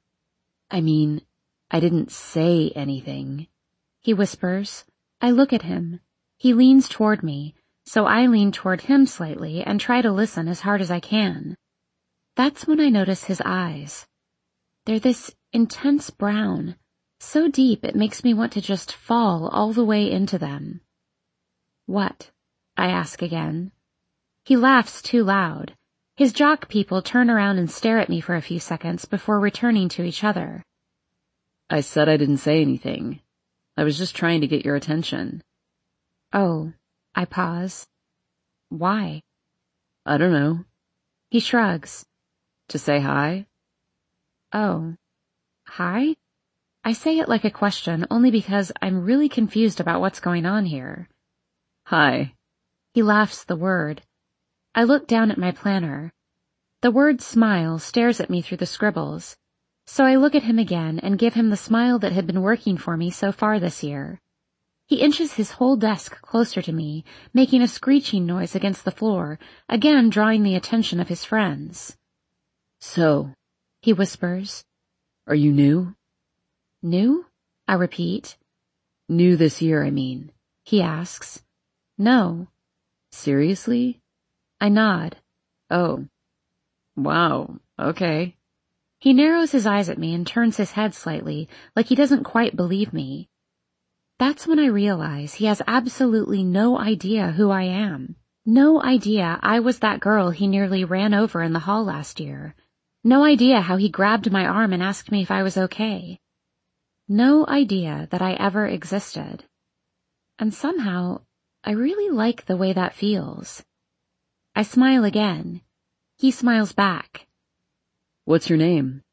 I didn't say anything. He whispers. I look at him. He leans toward me, so I lean toward him slightly and try to listen as hard as I can. That's when I notice his eyes. They're this intense brown, so deep it makes me want to just fall all the way into them. What? I ask again. He laughs too loud. His jock people turn around and stare at me for a few seconds before returning to each other. I said I didn't say anything. I was just trying to get your attention. Oh, I pause. Why? I don't know. He shrugs. To say hi? Oh, hi? I say it like a question only because I'm really confused about what's going on here. Hi. He laughs the word. I look down at my planner. The word smile stares at me through the scribbles. So I look at him again and give him the smile that had been working for me so far this year. He inches his whole desk closer to me, making a screeching noise against the floor, again drawing the attention of his friends. So, he whispers. Are you new? New? I repeat. New this year, I mean. He asks. No. Seriously? I nod. Oh. Wow, okay. He narrows his eyes at me and turns his head slightly, like he doesn't quite believe me. That's when I realize he has absolutely no idea who I am. No idea I was that girl he nearly ran over in the hall last year. No idea how he grabbed my arm and asked me if I was okay. No idea that I ever existed. And somehow, I really like the way that feels. I smile again. He smiles back. What's your name?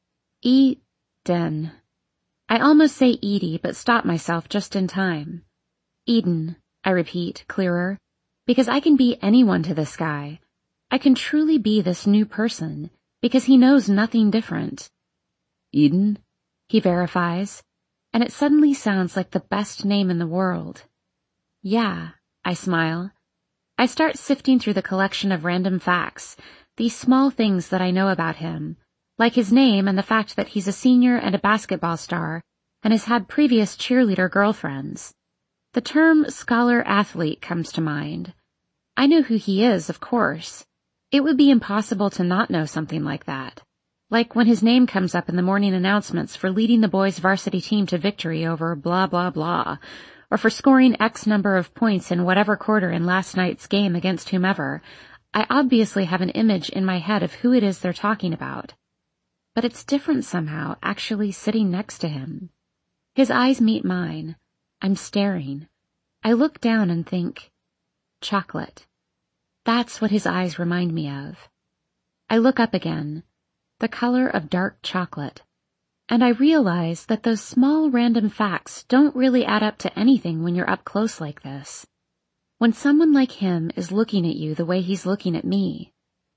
Eden. I almost say Edie, but stop myself just in time. Eden, I repeat, clearer, because I can be anyone to this guy. I can truly be this new person. because he knows nothing different. Eden? He verifies, and it suddenly sounds like the best name in the world. Yeah, I smile. I start sifting through the collection of random facts, these small things that I know about him, like his name and the fact that he's a senior and a basketball star and has had previous cheerleader girlfriends. The term scholar-athlete comes to mind. I know who he is, of course. It would be impossible to not know something like that. Like when his name comes up in the morning announcements for leading the boys' varsity team to victory over blah blah blah, or for scoring X number of points in whatever quarter in last night's game against whomever. I obviously have an image in my head of who it is they're talking about. But it's different somehow, actually sitting next to him. His eyes meet mine. I'm staring. I look down and think, chocolate. That's what his eyes remind me of. I look up again, the color of dark chocolate, and I realize that those small random facts don't really add up to anything when you're up close like this. When someone like him is looking at you the way he's looking at me.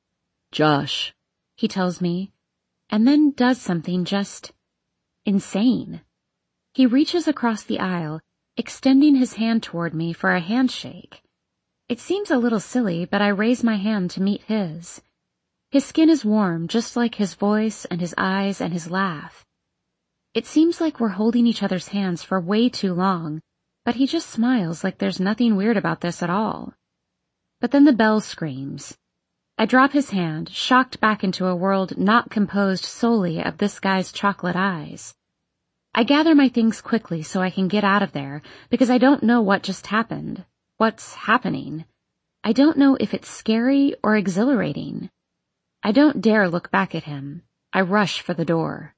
Josh, he tells me, and then does something just insane. He reaches across the aisle, extending his hand toward me for a handshake. It seems a little silly, but I raise my hand to meet his. His skin is warm, just like his voice and his eyes and his laugh. It seems like we're holding each other's hands for way too long, but he just smiles like there's nothing weird about this at all. But then the bell screams. I drop his hand, shocked back into a world not composed solely of this guy's chocolate eyes. I gather my things quickly so I can get out of there, because I don't know what just happened. What's happening? I don't know if it's scary or exhilarating. I don't dare look back at him. I rush for the door.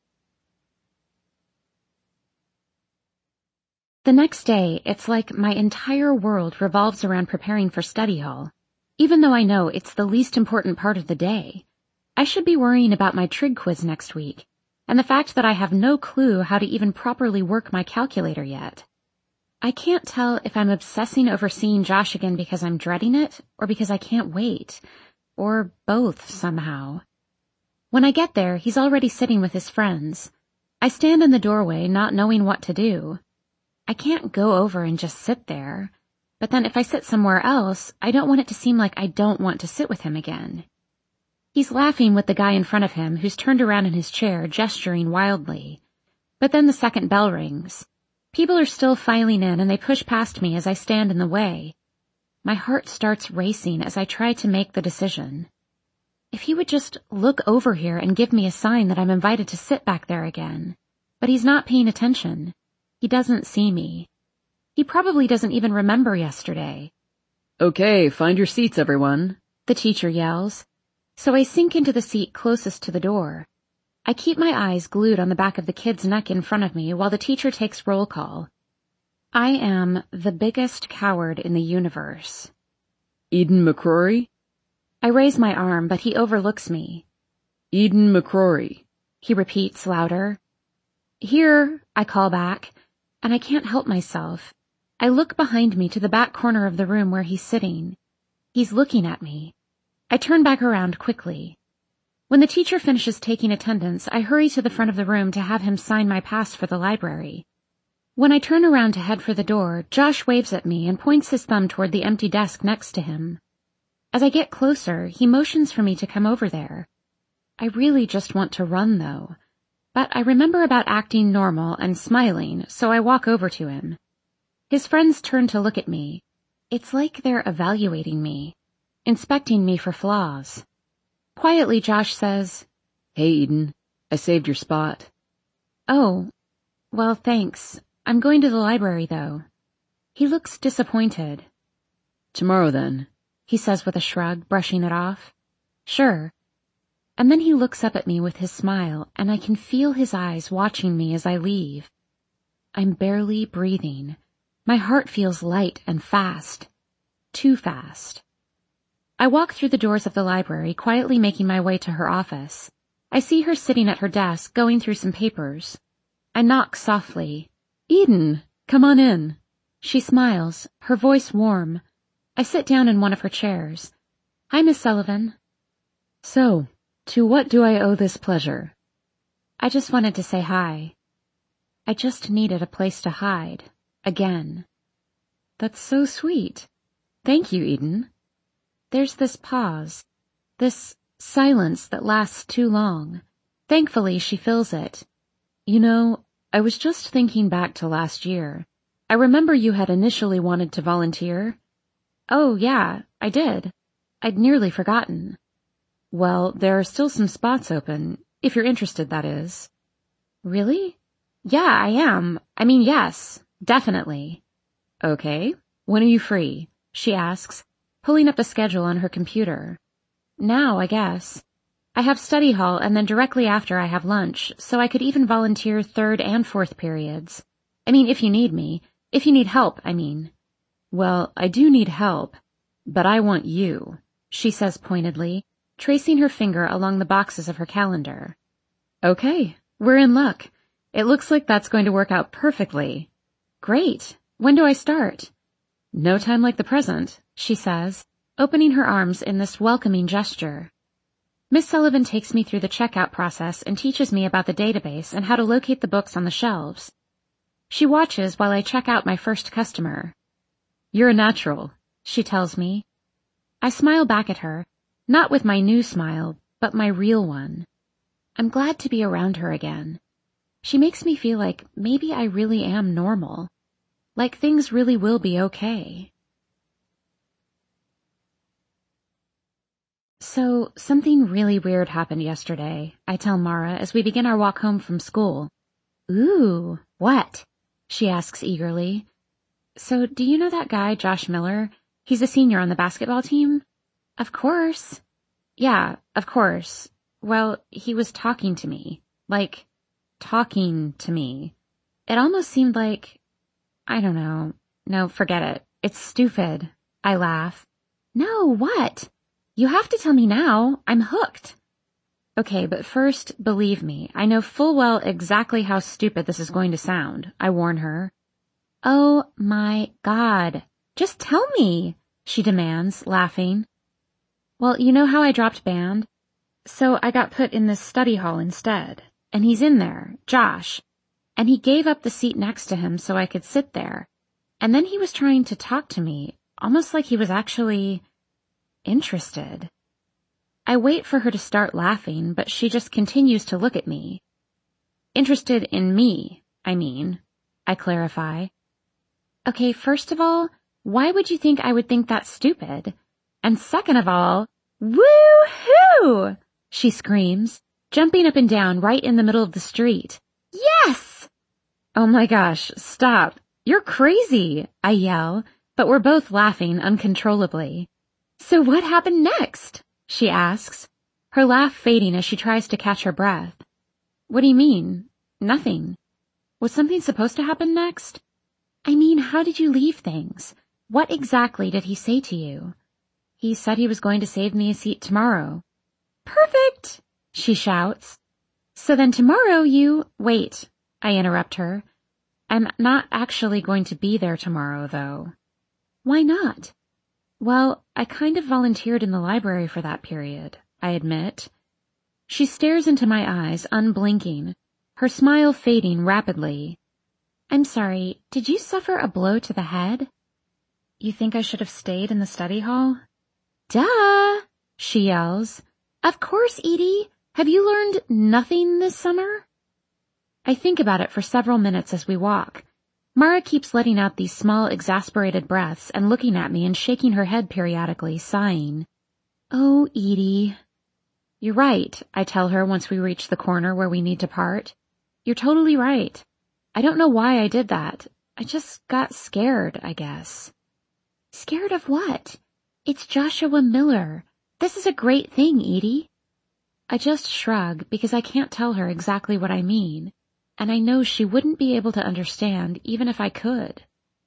The next day, it's like my entire world revolves around preparing for study hall, even though I know it's the least important part of the day. I should be worrying about my trig quiz next week, and the fact that I have no clue how to even properly work my calculator yet. I can't tell if I'm obsessing over seeing Josh again because I'm dreading it, or because I can't wait, or both somehow. When I get there, he's already sitting with his friends. I stand in the doorway, not knowing what to do. I can't go over and just sit there, but then if I sit somewhere else, I don't want it to seem like I don't want to sit with him again. He's laughing with the guy in front of him who's turned around in his chair, gesturing wildly. But then the second bell rings. People are still filing in and they push past me as I stand in the way. My heart starts racing as I try to make the decision. If he would just look over here and give me a sign that I'm invited to sit back there again. But he's not paying attention. He doesn't see me. He probably doesn't even remember yesterday. Okay, find your seats, everyone, the teacher yells. So I sink into the seat closest to the door. I keep my eyes glued on the back of the kid's neck in front of me while the teacher takes roll call. I am the biggest coward in the universe. Eden McCrory? I raise my arm, but he overlooks me. Eden McCrory, he repeats louder. Here, I call back, and I can't help myself. I look behind me to the back corner of the room where he's sitting. He's looking at me. I turn back around quickly. When the teacher finishes taking attendance, I hurry to the front of the room to have him sign my pass for the library. When I turn around to head for the door, Josh waves at me and points his thumb toward the empty desk next to him. As I get closer, he motions for me to come over there. I really just want to run, though. But I remember about acting normal and smiling, so I walk over to him. His friends turn to look at me. It's like they're evaluating me, inspecting me for flaws. Quietly, Josh says, Hey, Eden, I saved your spot. Oh, well, thanks. I'm going to the library, though. He looks disappointed. Tomorrow, then, he says with a shrug, brushing it off. Sure. And then he looks up at me with his smile, and I can feel his eyes watching me as I leave. I'm barely breathing. My heart feels light and fast. Too fast. I walk through the doors of the library, quietly making my way to her office. I see her sitting at her desk, going through some papers. I knock softly. Eden, come on in. She smiles, her voice warm. I sit down in one of her chairs. Hi, Miss Sullivan. So, To what do I owe this pleasure? I just wanted to say hi. I just needed a place to hide. Again. That's so sweet. Thank you, Eden. There's this pause. This silence that lasts too long. Thankfully, she fills it. You know, I was just thinking back to last year. I remember you had initially wanted to volunteer. Oh, yeah, I did. I'd nearly forgotten. Well, there are still some spots open, if you're interested, that is. Really? Yeah, I am. I mean, yes, definitely. Okay. When are you free? She asks, pulling up a schedule on her computer. Now, I guess. I have study hall and then directly after I have lunch, so I could even volunteer third and fourth periods. I mean, if you need me. If you need help, I mean. Well, I do need help, but I want you, she says pointedly, tracing her finger along the boxes of her calendar. Okay, we're in luck. It looks like that's going to work out perfectly. Great. When do I start? No time like the present, she says, opening her arms in this welcoming gesture. Miss Sullivan takes me through the checkout process and teaches me about the database and how to locate the books on the shelves. She watches while I check out my first customer. You're a natural, she tells me. I smile back at her, not with my new smile, but my real one. I'm glad to be around her again. She makes me feel like maybe I really am normal. Like things really will be okay. So, something really weird happened yesterday, I tell Mara as we begin our walk home from school. Ooh, what? She asks eagerly. So, do you know that guy, Josh Miller? He's a senior on the basketball team? Of course. Yeah, of course. Well, he was talking to me. Like, talking to me. It almost seemed like... I don't know. No, forget it. It's stupid. I laugh. No, what? You have to tell me now. I'm hooked. Okay, but first, believe me, I know full well exactly how stupid this is going to sound, I warn her. Oh my God. Just tell me, she demands, laughing. Well, you know how I dropped band? So I got put in this study hall instead, and he's in there, Josh, and he gave up the seat next to him so I could sit there, and then he was trying to talk to me, almost like he was actually interested. I wait for her to start laughing, but she just continues to look at me. Interested in me, I mean, I clarify. Okay, first of all, why would you think I would think that's stupid? And second of all, woo-hoo! She screams, jumping up and down right in the middle of the street. Yes! Oh my gosh, stop. You're crazy, I yell, but we're both laughing uncontrollably. So what happened next? She asks, her laugh fading as she tries to catch her breath. What do you mean? Nothing. Was something supposed to happen next? I mean, how did you leave things? What exactly did he say to you? He said he was going to save me a seat tomorrow. Perfect! She shouts. So then tomorrow you... Wait, I interrupt her. I'm not actually going to be there tomorrow, though. Why not? Well, I kind of volunteered in the library for that period, I admit. She stares into my eyes, unblinking, her smile fading rapidly. I'm sorry, did you suffer a blow to the head? You think I should have stayed in the study hall? Duh! She yells. Of course, Edie. Have you learned nothing this summer? I think about it for several minutes as we walk. Mara keeps letting out these small, exasperated breaths and looking at me and shaking her head periodically, sighing. Oh, Edie. You're right, I tell her once we reach the corner where we need to part. You're totally right. I don't know why I did that. I just got scared, I guess. Scared of what? It's Joshua Miller. This is a great thing, Edie. I just shrug because I can't tell her exactly what I mean. And I know she wouldn't be able to understand even if I could.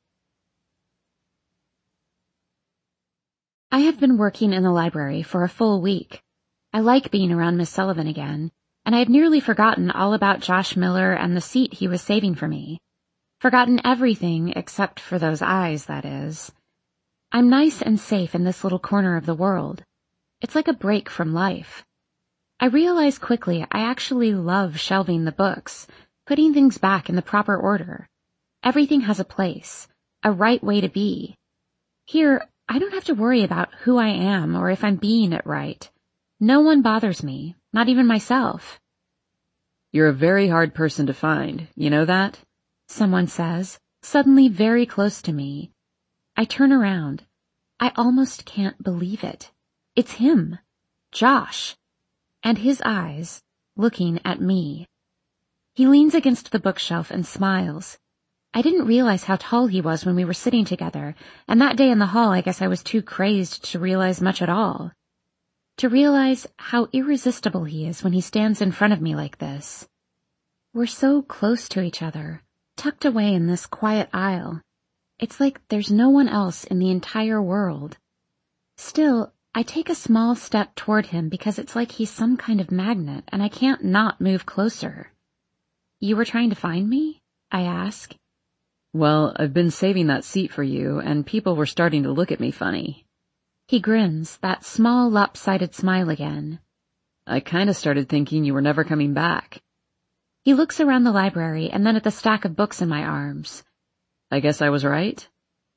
I have been working in the library for a full week. I like being around Miss Sullivan again, and I had nearly forgotten all about Josh Miller and the seat he was saving for me. Forgotten everything except for those eyes, that is. I'm nice and safe in this little corner of the world. It's like a break from life. I realize quickly I actually love shelving the books, putting things back in the proper order. Everything has a place, a right way to be. Here, I don't have to worry about who I am or if I'm being it right. No one bothers me, not even myself. You're a very hard person to find, you know that? Someone says, suddenly very close to me. I turn around. I almost can't believe it. It's him, Josh, and his eyes looking at me. He leans against the bookshelf and smiles. I didn't realize how tall he was when we were sitting together, and that day in the hall I guess I was too crazed to realize much at all. To realize how irresistible he is when he stands in front of me like this. We're so close to each other, tucked away in this quiet aisle. It's like there's no one else in the entire world. Still, I take a small step toward him because it's like he's some kind of magnet and I can't not move closer. You were trying to find me? I ask. Well, I've been saving that seat for you, and people were starting to look at me funny. He grins, that small lopsided smile again. I kinda started thinking you were never coming back. He looks around the library and then at the stack of books in my arms. I guess I was right?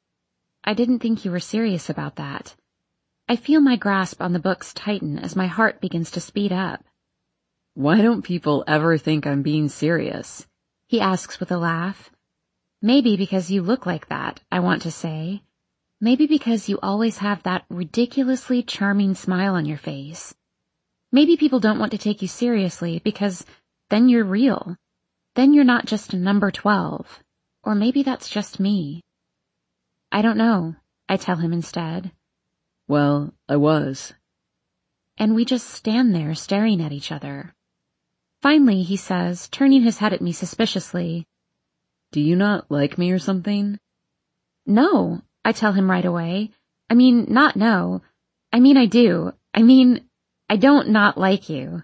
I didn't think you were serious about that. I feel my grasp on the books tighten as my heart begins to speed up. Why don't people ever think I'm being serious? He asks with a laugh. Maybe because you look like that, I want to say. Maybe because you always have that ridiculously charming smile on your face. Maybe people don't want to take you seriously because then you're real. Then you're not just number 12. Or maybe that's just me. I don't know, I tell him instead. Well, I was. And we just stand there staring at each other. Finally, he says, turning his head at me suspiciously, Do you not like me or something? No, I tell him right away. I mean, not no. I mean, I do. I mean, I don't not like you.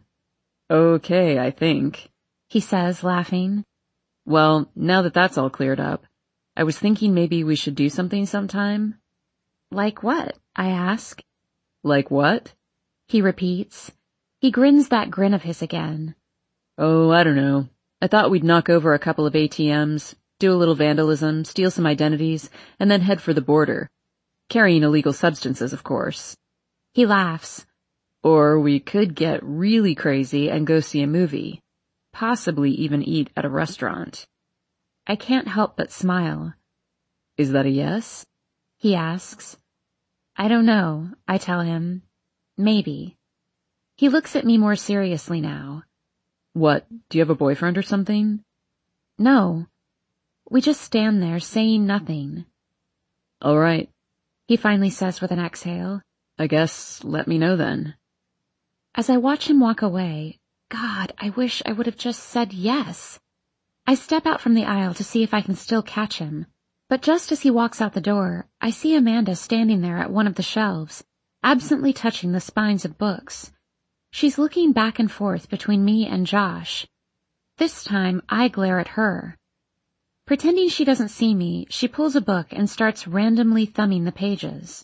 Okay, I think, he says, laughing. Well, now that that's all cleared up, I was thinking maybe we should do something sometime. Like what? I ask. Like what? He repeats. He grins that grin of his again. Oh, I don't know. I thought we'd knock over a couple of ATMs, do a little vandalism, steal some identities, and then head for the border. Carrying illegal substances, of course. He laughs. Or we could get really crazy and go see a movie. Possibly even eat at a restaurant. I can't help but smile. Is that a yes? He asks. I don't know, I tell him. Maybe. He looks at me more seriously now. What, do you have a boyfriend or something? No. We just stand there saying nothing. All right, he finally says with an exhale. I guess let me know then. As I watch him walk away, God, I wish I would have just said yes. I step out from the aisle to see if I can still catch him, but just as he walks out the door, I see Amanda standing there at one of the shelves, absently touching the spines of books. She's looking back and forth between me and Josh. This time, I glare at her. Pretending she doesn't see me, she pulls a book and starts randomly thumbing the pages.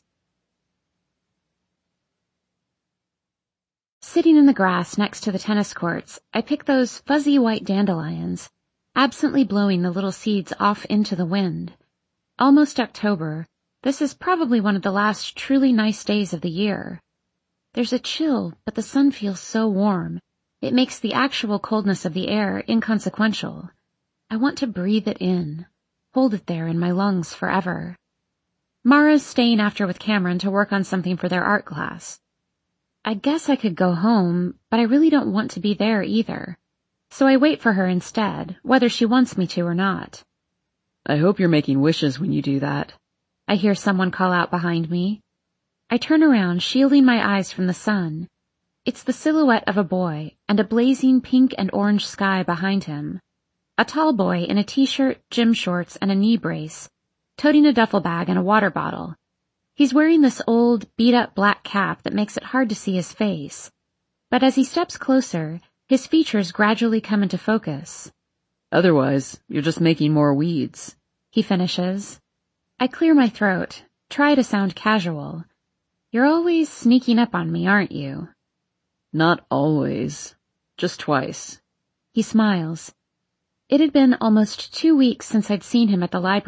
Sitting in the grass next to the tennis courts, I pick those fuzzy white dandelions, absently blowing the little seeds off into the wind. Almost October, this is probably one of the last truly nice days of the year. There's a chill, but the sun feels so warm. It makes the actual coldness of the air inconsequential. I want to breathe it in, hold it there in my lungs forever. Mara's staying after with Cameron to work on something for their art class. I guess I could go home, but I really don't want to be there either. So I wait for her instead, whether she wants me to or not. I hope you're making wishes when you do that. I hear someone call out behind me. I turn around, shielding my eyes from the sun. It's the silhouette of a boy and a blazing pink and orange sky behind him. A tall boy in a t-shirt, gym shorts, and a knee brace, toting a duffel bag and a water bottle. He's wearing this old, beat-up black cap that makes it hard to see his face. But as he steps closer, his features gradually come into focus. Otherwise, you're just making more weeds, he finishes. I clear my throat, try to sound casual. You're always sneaking up on me, aren't you? Not always. Just twice. He smiles. It had been almost 2 weeks since I'd seen him at the library.